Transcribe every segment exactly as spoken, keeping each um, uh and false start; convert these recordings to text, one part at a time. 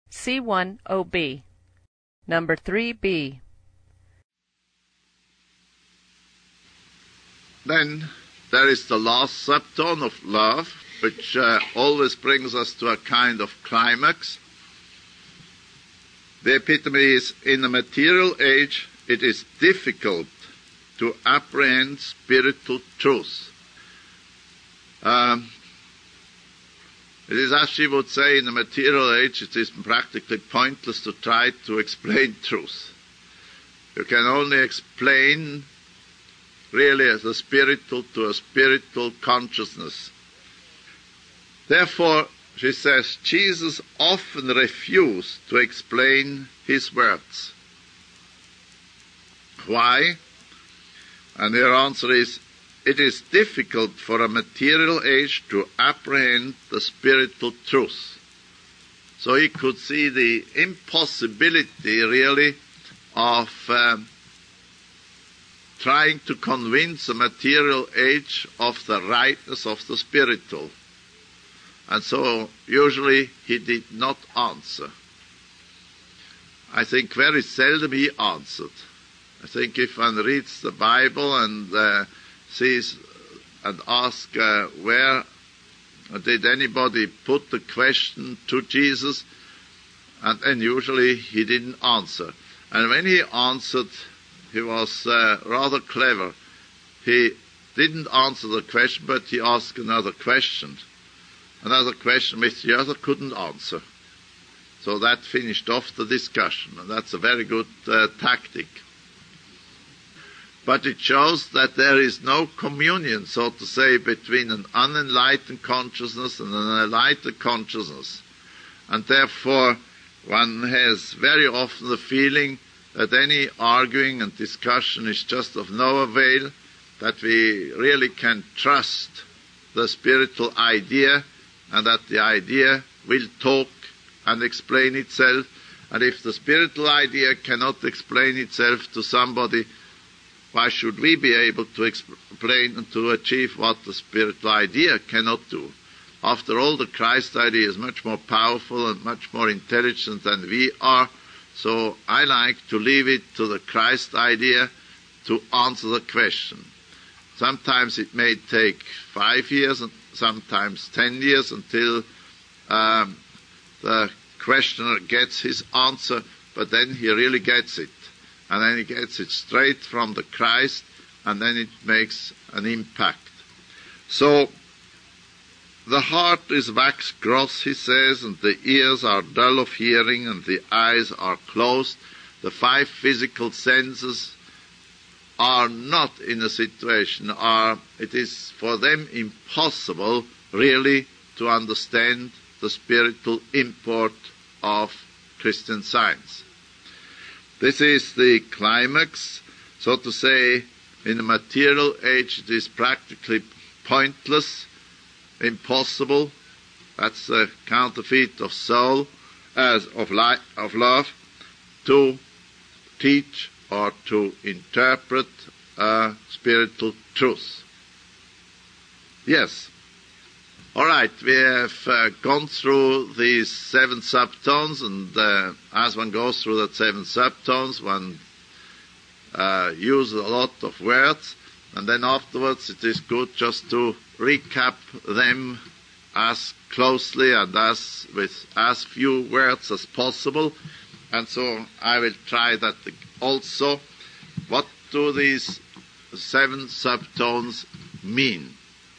C one O B. Number three B. Then there is the last subtone of love, which uh, always brings us to a kind of climax. The epitome is, in the material age, it is difficult to apprehend spiritual truth. Um, it is, as she would say, in the material age, it is practically pointless to try to explain truth. You can only explain really as a spiritual to a spiritual consciousness. Therefore, she says, Jesus often refused to explain his words. Why? And her answer is, it is difficult for a material age to apprehend the spiritual truth. So he could see the impossibility, really, of um, trying to convince a material age of the rightness of the spiritual. And so, usually, he did not answer. I think very seldom he answered. I think if one reads the Bible and uh, sees and asks uh, where did anybody put the question to Jesus, and then usually he didn't answer. And when he answered, he was uh, rather clever. He didn't answer the question, but he asked another question. Another question which the other couldn't answer. So that finished off the discussion, and that's a very good uh, tactic. But it shows that there is no communion, so to say, between an unenlightened consciousness and an enlightened consciousness. And therefore, one has very often the feeling that any arguing and discussion is just of no avail, that we really can trust the spiritual idea, and that the idea will talk and explain itself. And if the spiritual idea cannot explain itself to somebody, why should we be able to explain and to achieve what the spiritual idea cannot do? After all, the Christ idea is much more powerful and much more intelligent than we are. So I like to leave it to the Christ idea to answer the question. Sometimes it may take five years and sometimes ten years until um, the questioner gets his answer, but then he really gets it. And then he gets it straight from the Christ, and then it makes an impact. So, the heart is wax gross, he says, and the ears are dull of hearing, and the eyes are closed. The five physical senses are not in a situation, are, it is for them impossible really to understand the spiritual import of Christian Science. This is the climax, so to say. In the material age it is practically pointless, impossible. That's the counterfeit of soul, as of life, of love, to teach or to interpret uh, spiritual truth. Yes. All right, we have uh, gone through these seven subtones, and uh, as one goes through the seven subtones, one uh, uses a lot of words, and then afterwards it is good just to recap them as closely and as with as few words as possible. And so I will try that also. What do these seven subtones mean?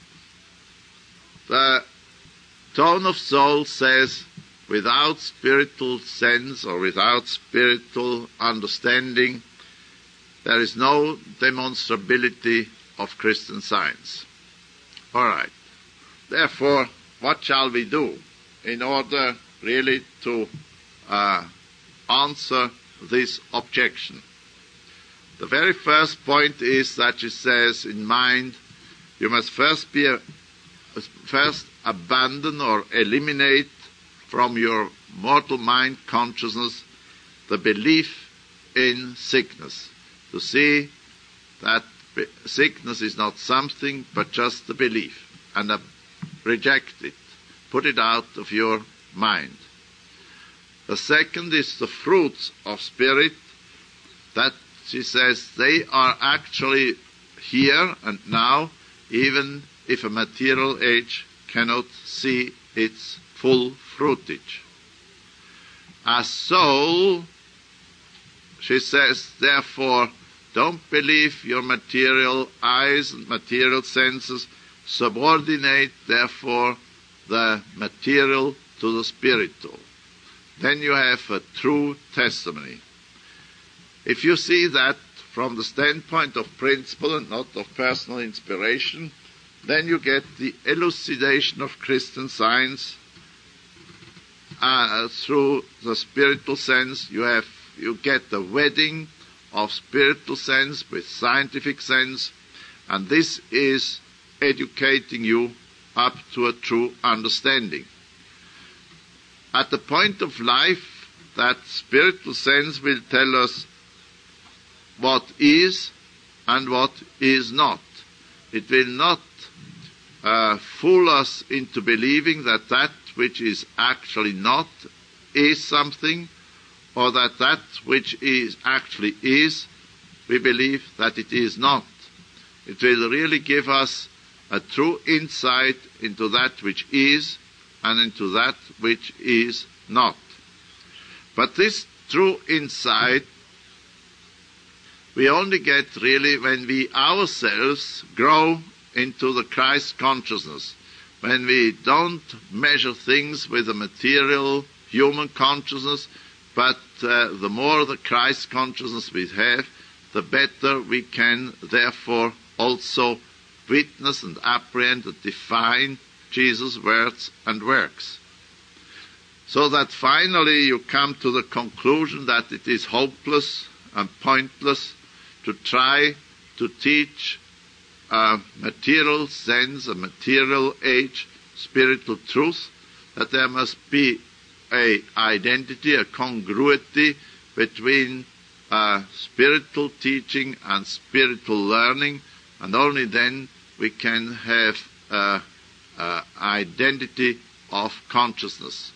The tone of soul says, without spiritual sense or without spiritual understanding, there is no demonstrability of Christian Science. All right. Therefore, what shall we do in order really to uh, answer this objection? The very first point is that it says in mind, you must first be a first abandon or eliminate from your mortal mind consciousness the belief in sickness. To see that sickness is not something but just the belief, and uh, reject it. Put it out of your mind. The second is the fruits of spirit, that she says they are actually here and now, even if a material age cannot see its full fruitage. As soul, she says, therefore, don't believe your material eyes and material senses. Subordinate, therefore, the material to the spiritual. Then you have a true testimony. If you see that from the standpoint of principle and not of personal inspiration, then you get the elucidation of Christian Science uh, through the spiritual sense. You have, you get the wedding of spiritual sense with scientific sense, and this is educating you up to a true understanding. At the point of life, that spiritual sense will tell us what is and what is not. It will not uh, fool us into believing that that which is actually not is something, or that that which is actually is, we believe that it is not. It will really give us a true insight into that which is and into that which is not. But this true insight we only get really when we ourselves grow into the Christ consciousness, when we don't measure things with a material human consciousness, but uh, the more the Christ consciousness we have, the better we can therefore also witness and apprehend and define Jesus' words and works. So that finally you come to the conclusion that it is hopeless and pointless to try to teach a material sense, a material age, spiritual truth, that there must be a identity, a congruity between uh, spiritual teaching and spiritual learning, and only then we can have uh, uh, identity of consciousness.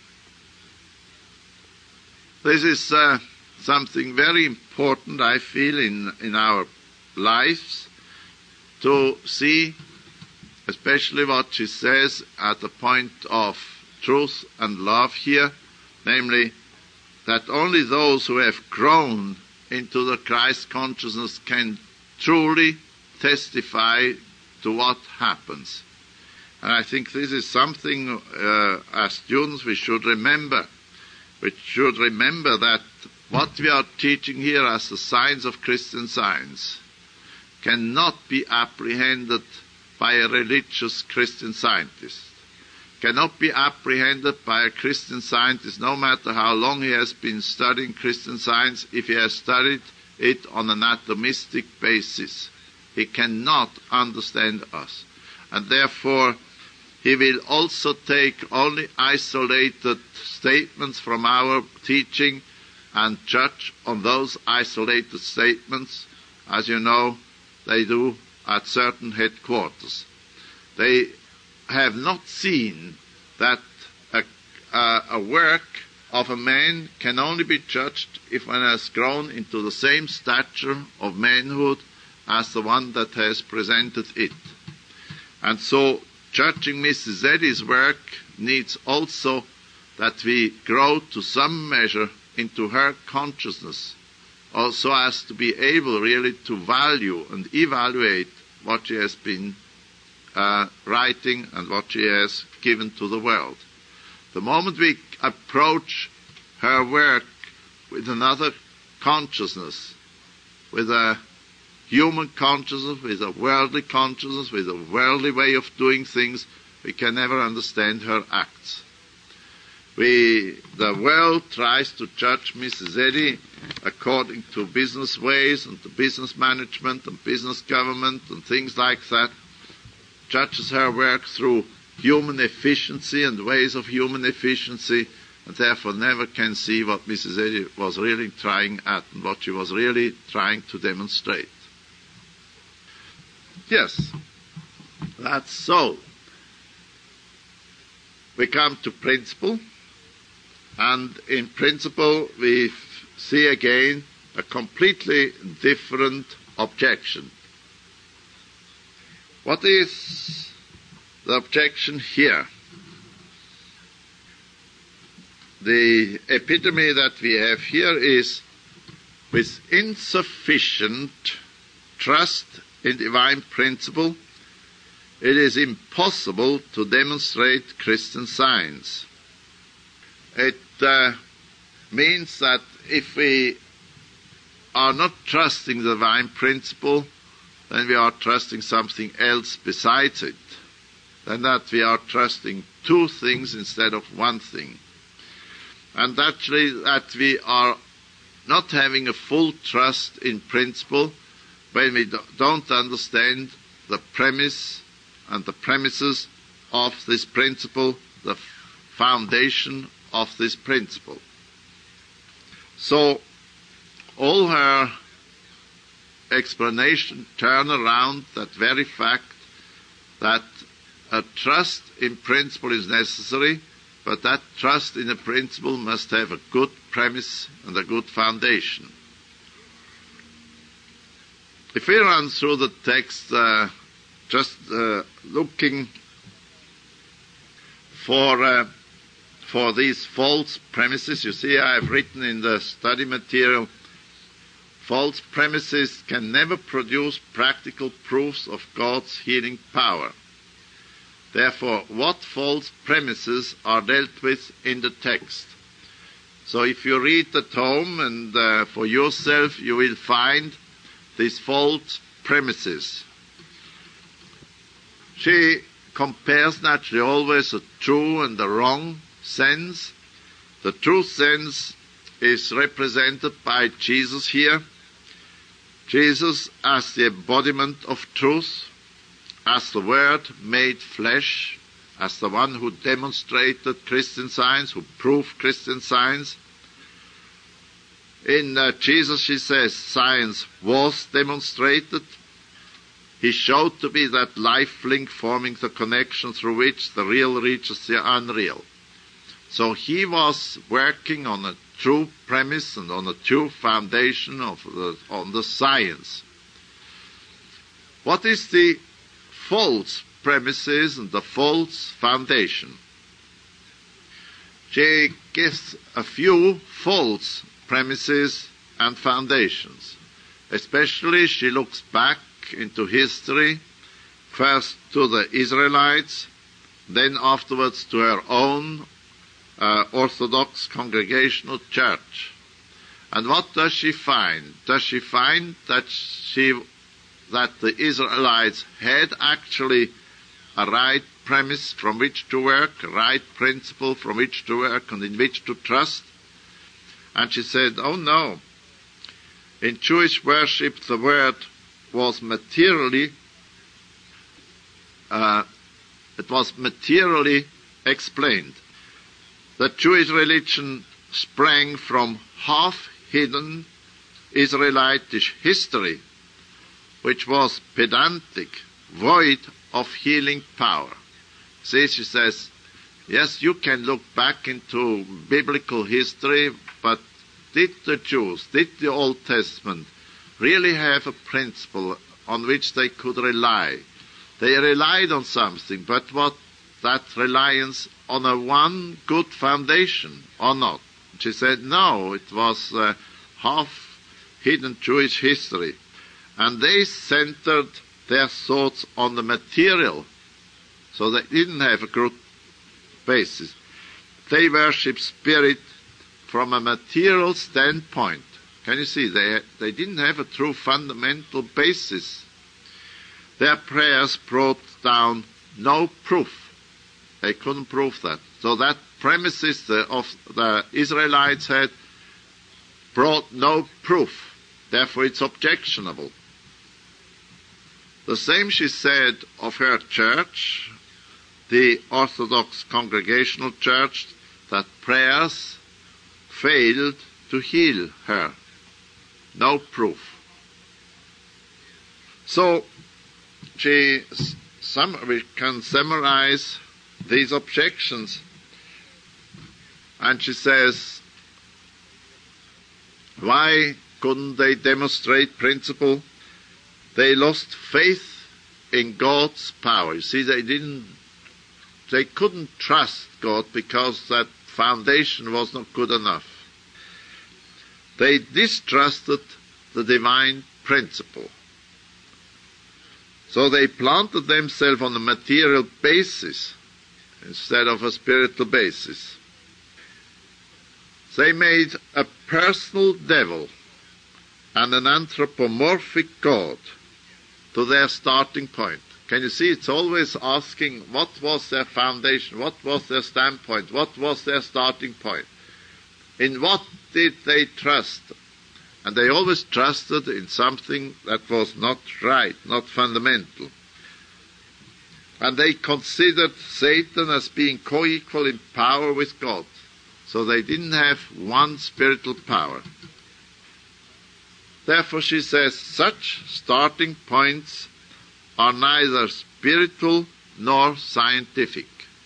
This is uh, something very important, I feel, in, in our lives, to see, especially what she says at the point of truth and love here, namely that only those who have grown into the Christ consciousness can truly testify to what happens. And I think this is something uh, as students we should remember. We should remember that what we are teaching here as the science of Christian Science cannot be apprehended by a religious Christian scientist, cannot be apprehended by a Christian scientist, no matter how long he has been studying Christian Science, if he has studied it on an atomistic basis. He cannot understand us. And therefore, he will also take only isolated statements from our teaching and judge on those isolated statements, as you know, they do at certain headquarters. They have not seen that a, a, a work of a man can only be judged if one has grown into the same stature of manhood as the one that has presented it. And so judging Missus Eddy's work needs also that we grow to some measure into her consciousness, also as to be able really to value and evaluate what she has been uh, writing and what she has given to the world. The moment we approach her work with another consciousness, with a human consciousness, with a worldly consciousness, with a worldly way of doing things, we can never understand her acts. We, the world tries to judge Missus Eddy according to business ways and to business management and business government and things like that, judges her work through human efficiency and ways of human efficiency, and therefore never can see what Missus Eddy was really trying at and what she was really trying to demonstrate. Yes, that's so. We come to principle. And in principle, we see again a completely different objection. What is the objection here? The epitome that we have here is, with insufficient trust in divine principle, it is impossible to demonstrate Christian science. It uh, means that if we are not trusting the divine principle, then we are trusting something else besides it. Then that we are trusting two things instead of one thing. And actually that we are not having a full trust in principle when we don't understand the premise and the premises of this principle, the foundation of this principle. So all her explanation turn around that very fact that a trust in principle is necessary, but that trust in a principle must have a good premise and a good foundation. If we run through the text, uh, just uh, looking for uh, for these false premises, you see I have written in the study material, false premises can never produce practical proofs of God's healing power. Therefore, what false premises are dealt with in the text? So if you read at home and uh, for yourself, you will find these false premises. She compares naturally always a true and a wrong sense. The true sense is represented by Jesus here. Jesus as the embodiment of truth, as the Word made flesh, as the one who demonstrated Christian science, who proved Christian science. In uh, Jesus, she says, science was demonstrated. He showed to be that life link forming the connection through which the real reaches the unreal. So he was working on a true premise and on a true foundation of the, on the science. What is the false premises and the false foundation? She gives a few false premises and foundations. Especially she looks back into history, first to the Israelites, then afterwards to her own uh, Orthodox Congregational Church. And what does she find? Does she find that she that the Israelites had actually a right premise from which to work, a right principle from which to work and in which to trust? And she said, oh no, in Jewish worship the word was materially, uh, it was materially explained. The Jewish religion sprang from half-hidden Israelitish history, which was pedantic, void of healing power. See, she says, yes, you can look back into biblical history, but did the Jews, did the Old Testament really have a principle on which they could rely? They relied on something, but what that reliance on a one good foundation or not? She said, no, it was uh, half-hidden Jewish history. And they centered their thoughts on the material, so they didn't have a good basis. They worship spirit from a material standpoint. Can you see? They, they didn't have a true fundamental basis. Their prayers brought down no proof. They couldn't prove that. So that premises the, of the Israelites had brought no proof. Therefore it's objectionable. The same she said of her church, the Orthodox Congregational Church, that prayers failed to heal her. No proof. So she, some, we can summarize these objections. And she says, why couldn't they demonstrate principle? They lost faith in God's power. You see, they didn't, they couldn't trust God because that foundation was not good enough. They distrusted the divine principle. So they planted themselves on a material basis instead of a spiritual basis. They made a personal devil and an anthropomorphic God to their starting point. Can you see? It's always asking what was their foundation, what was their standpoint, what was their starting point. In what did they trust? And they always trusted in something that was not right, not fundamental. And they considered Satan as being co-equal in power with God. So they didn't have one spiritual power. Therefore, she says, such starting points are neither spiritual nor scientific.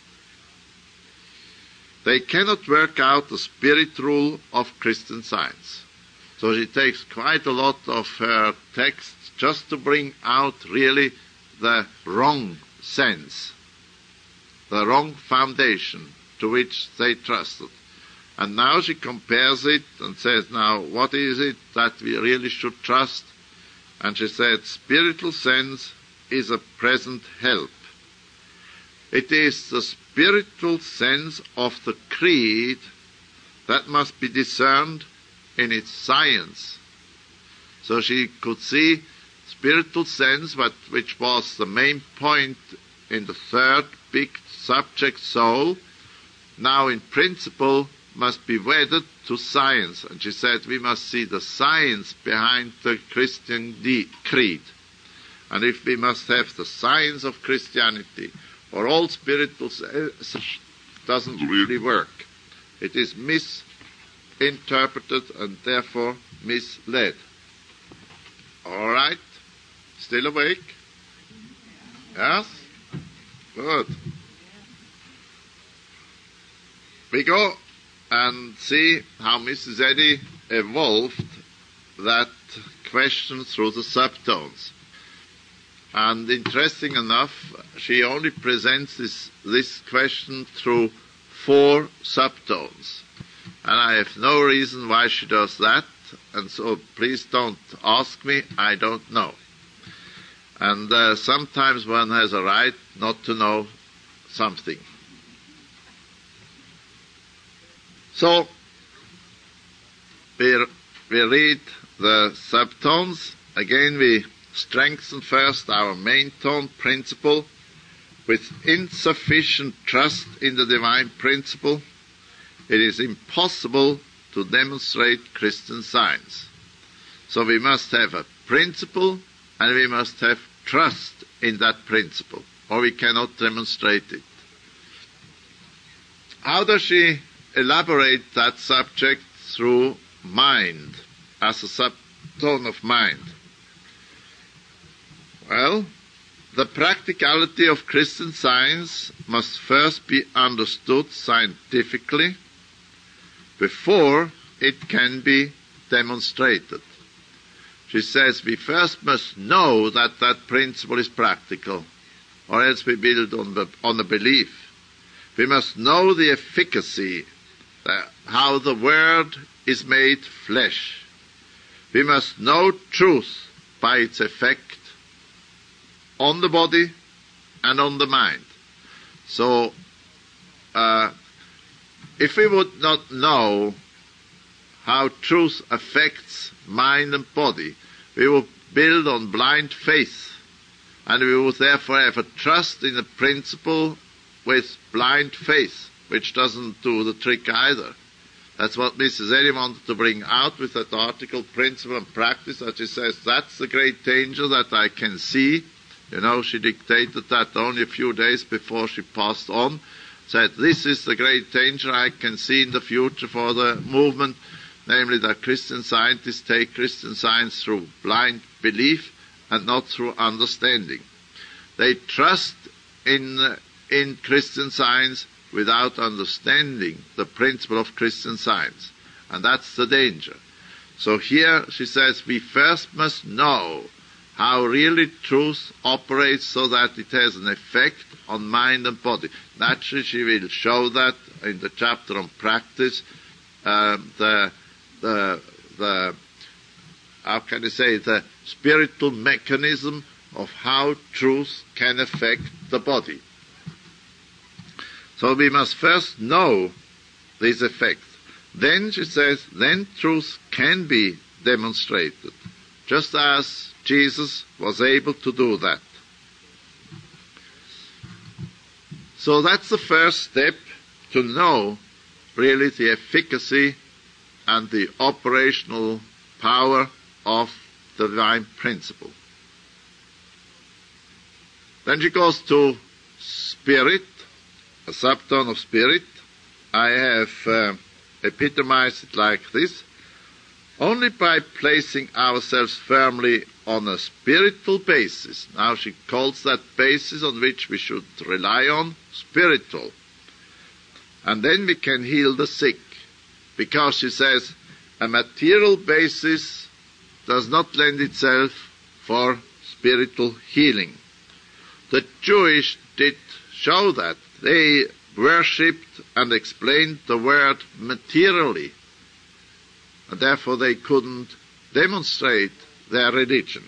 They cannot work out the spirit rule of Christian Science. So she takes quite a lot of her texts just to bring out really the wrong sense, the wrong foundation to which they trusted. And now she compares it and says, now, what is it that we really should trust? And she said, spiritual sense is a present help. It is the spiritual sense of the creed that must be discerned in its science. So she could see spiritual sense, but which was the main point in the third big subject, soul, now in principle must be wedded to science. And she said we must see the science behind the Christian de- creed. And if we must have the science of Christianity, or all spiritual sense doesn't really work. It is misinterpreted and therefore misled. All right? Still awake? Yes? Good. We go and see how Missus Eddy evolved that question through the subtones. And interesting enough, she only presents this, this question through four subtones. And I have no reason why she does that, and so please don't ask me, I don't know. And uh, sometimes one has a right not to know something. So, we, we read the subtones. Again, we strengthen first our main tone principle. With insufficient trust in the divine principle, it is impossible to demonstrate Christian science. So we must have a principle and we must have trust in that principle, or we cannot demonstrate it. How does she elaborate that subject? Through mind, as a subtone of mind. Well, the practicality of Christian Science must first be understood scientifically before it can be demonstrated. She says we first must know that that principle is practical, or else we build on the on the belief. We must know the efficacy, the, how the Word is made flesh. We must know truth by its effect on the body and on the mind. So, uh, if we would not know how truth affects mind and body, we would build on blind faith, and we would therefore have a trust in the principle with blind faith, which doesn't do the trick either. That's what Missus Eddy wanted to bring out with that article, Principle and Practice, that she says that's the great danger that I can see. You know, she dictated that only a few days before she passed on, said this is the great danger I can see in the future for the movement, namely that Christian scientists take Christian science through blind belief and not through understanding. They trust in, uh, in Christian science without understanding the principle of Christian Science. And that's the danger. So here she says we first must know how really truth operates so that it has an effect on mind and body. Naturally, she will show that in the chapter on practice, uh, the, the, the, how can I say, the spiritual mechanism of how truth can affect the body. So we must first know these effects. Then, she says, then truth can be demonstrated, just as Jesus was able to do that. So that's the first step, to know really the efficacy and the operational power of the divine principle. Then she goes to spirit, a subtone of spirit. I have uh, epitomized it like this. Only by placing ourselves firmly on a spiritual basis. Now she calls that basis on which we should rely on spiritual. And then we can heal the sick. Because she says a material basis does not lend itself for spiritual healing. The Jewish did show that. They worshipped and explained the word materially. And therefore they couldn't demonstrate their religion.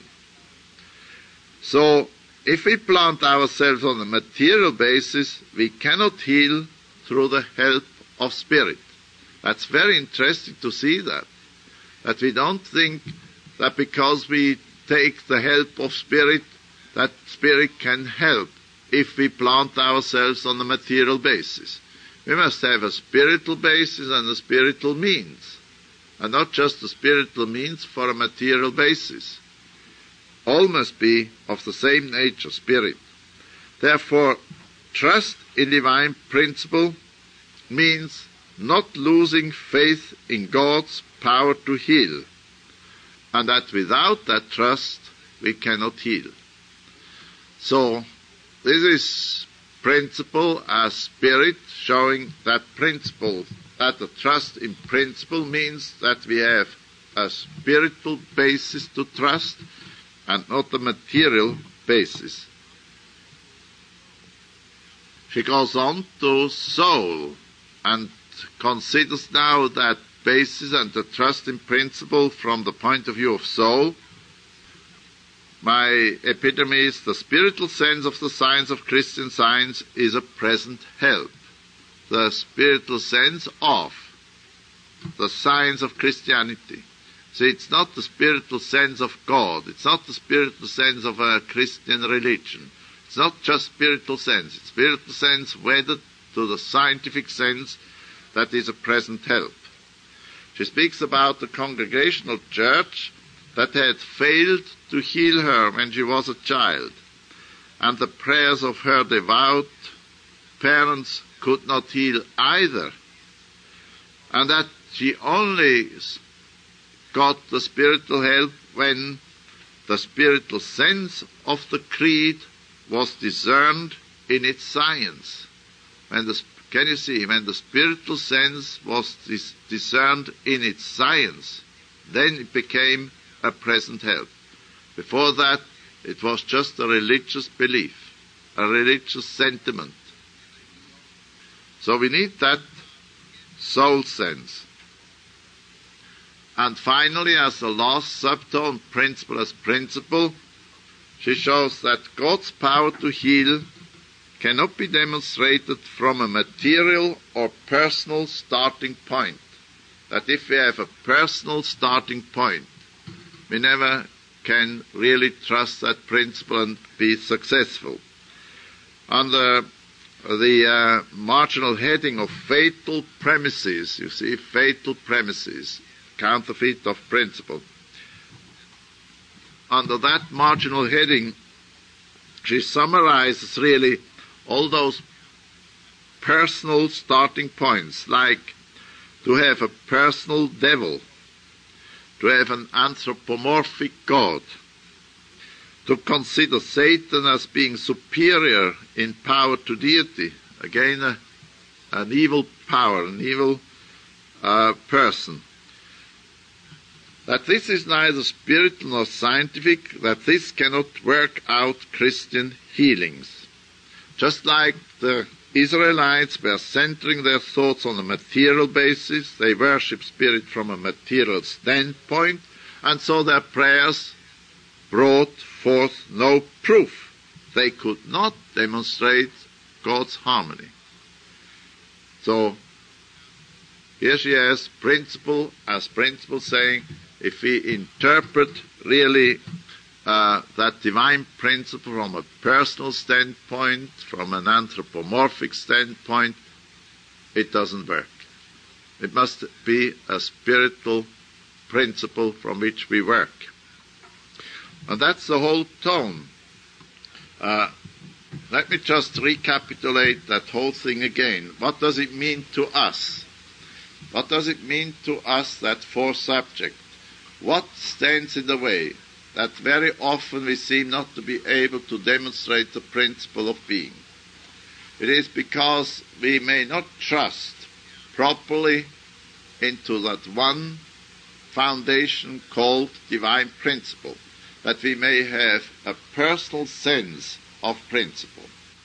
So, if we plant ourselves on a material basis, we cannot heal through the help of spirit. That's very interesting to see that. That we don't think that because we take the help of spirit, that spirit can help if we plant ourselves on a material basis. We must have a spiritual basis and a spiritual means, and not just a spiritual means for a material basis. All must be of the same nature, spirit. Therefore, trust in divine principle means not losing faith in God's power to heal, and that without that trust we cannot heal. So, this is principle as spirit, showing that principle, that the trust in principle means that we have a spiritual basis to trust and not a material basis. She goes on to soul and considers now that basis and the trust in principle from the point of view of soul. My epitome is the spiritual sense of the science of Christian Science is a present help. The spiritual sense of the science of Christianity. See, it's not the spiritual sense of God. It's not the spiritual sense of a Christian religion. It's not just spiritual sense. It's spiritual sense wedded to the scientific sense that is a present help. She speaks about the Congregational Church that had failed to heal her when she was a child, and the prayers of her devout parents could not heal either, and that she only got the spiritual help when the spiritual sense of the creed was discerned in its science. When the, can you see, when the spiritual sense was dis- discerned in its science, then it became a present help. Before that, it was just a religious belief, a religious sentiment. So we need that soul sense. And finally, as the last subtone, principle as principle, she shows that God's power to heal cannot be demonstrated from a material or personal starting point. That if we have a personal starting point, we never can really trust that principle and be successful. Under the uh, marginal heading of fatal premises, you see, fatal premises, counterfeit of principle. Under that marginal heading, she summarizes really all those personal starting points, like to have a personal devil, to have an anthropomorphic God, to consider Satan as being superior in power to deity, again a an evil power, an evil uh, person. That this is neither spiritual nor scientific, that this cannot work out Christian healings. Just like the Israelites were centering their thoughts on a material basis, they worship spirit from a material standpoint, and so their prayers brought forth no proof. They could not demonstrate God's harmony. So, here she has principle as principle, saying, if we interpret really uh, that divine principle from a personal standpoint, from an anthropomorphic standpoint, it doesn't work. It must be a spiritual principle from which we work. And that's the whole tone. Uh, let me just recapitulate that whole thing again. What does it mean to us? What does it mean to us, that fourth subject? What stands in the way that very often we seem not to be able to demonstrate the principle of being? It is because we may not trust properly into that one foundation called divine principle, that we may have a personal sense of principle.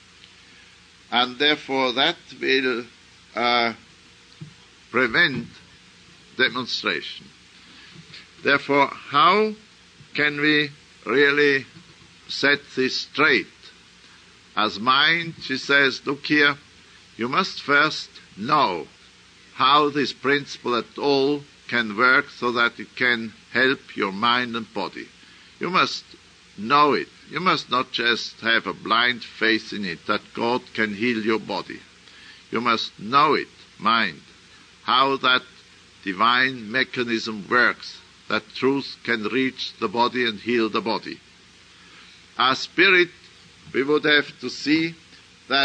And therefore that will uh, prevent demonstration. Therefore, how can we really set this straight? As mind, she says, look here, you must first know how this principle at all can work so that it can help your mind and body. You must know it. You must not just have a blind faith in it, that God can heal your body. You must know it, mind, how that divine mechanism works, that truth can reach the body and heal the body. As spirit, we would have to see that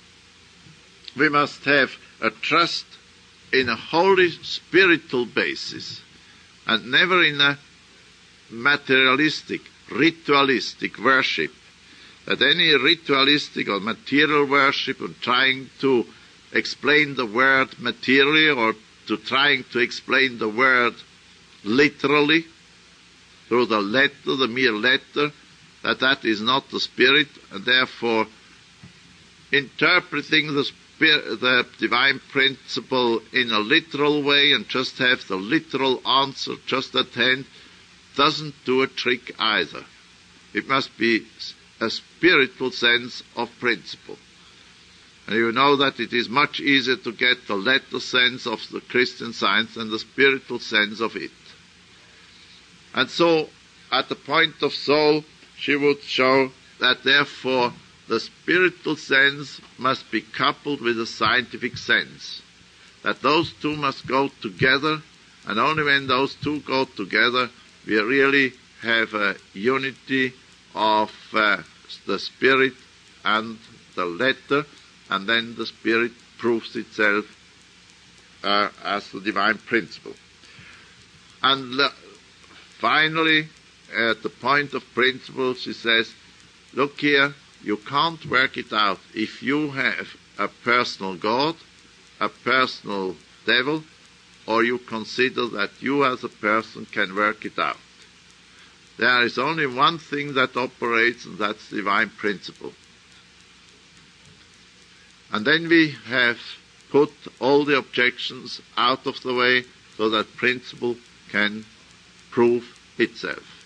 we must have a trust in a wholly spiritual basis and never in a materialistic, ritualistic worship. That any ritualistic or material worship and trying to explain the word materially or to trying to explain the word literally, through the letter, the mere letter, that that is not the spirit, and therefore interpreting the, spirit, the divine principle in a literal way and just have the literal answer just at hand doesn't do a trick either. It must be a spiritual sense of principle. And you know that it is much easier to get the letter sense of the Christian science than the spiritual sense of it. And so, at the point of soul, she would show that therefore the spiritual sense must be coupled with the scientific sense. That those two must go together, and only when those two go together, we really have a unity of uh, the spirit and the letter, and then the spirit proves itself uh, as the divine principle. And uh, finally, at the point of principle, she says, look here, you can't work it out if you have a personal God, a personal devil, or you consider that you as a person can work it out. There is only one thing that operates, and that's divine principle. And then we have put all the objections out of the way so that principle can prove itself.